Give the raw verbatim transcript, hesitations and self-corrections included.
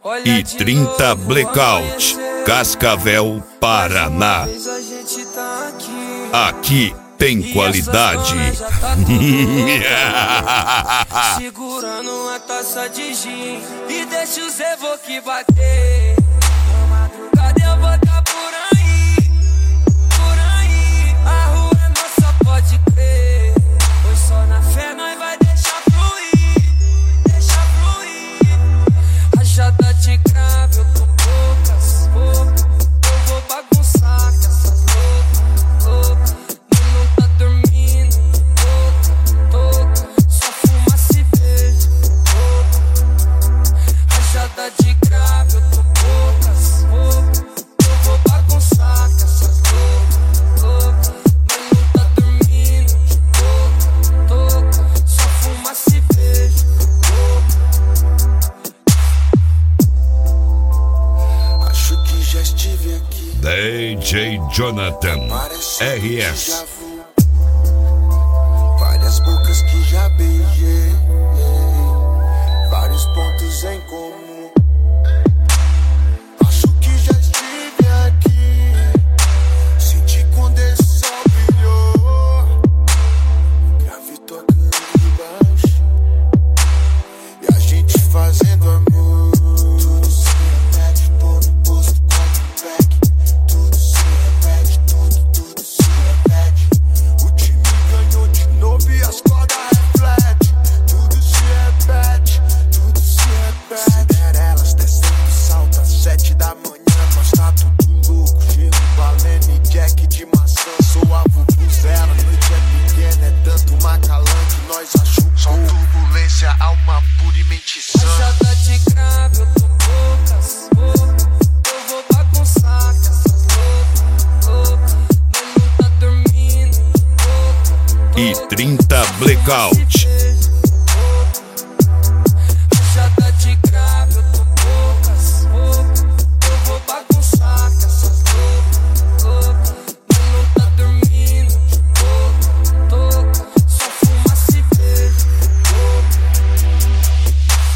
e trinta Blackout, Cascavel, Paraná. Aqui tem qualidade. Segurando uma taça de gin e deixa os evoque bater. Na madrugada eu vou tá por aí, por aí. A rua é nossa, pode crer. Pois só na fé nós vai deixar fluir, deixar fluir. Rajada de grave, eu tô poucas, poucas. Eu vou bagunçar com essas loucas, loucas. Não tá dormindo, toca, toca. Só fuma cerveja, toca. Rajada de grave, eu tô poucas, poucas. Eu vou bagunçar com essas loucas, loucas. Mas não tá dormindo, toca, toca. Só fuma cerveja, toca. Acho que já estive aqui. D J Jonathan R S. Várias bocas que já beijei, vários pontos em comum. Acho que já estive aqui. Senti quando esse sol brilhou. Grave tocando baixo e a gente fazendo amor. Tudo se repete, tô no posto com o back. Tudo se repete, tudo, tudo se repete. O time ganhou de novo e as cordas refletem. Tudo se repete, tudo se repete. Cinderelas descendo salto às sete da manhã. Nós tá tudo louco, gelo, balene, jack de maçã. Sou a vuvuzela, noite é pequena, é tanto macalã que nós achamos. Só turbulência, alma pura e mente sã. Rajada de grave, eu tô poucas, poucas. Eu vou bagunçar com essas loucas, loucas. Mas não tá dormindo, toca, E trinta Blackout,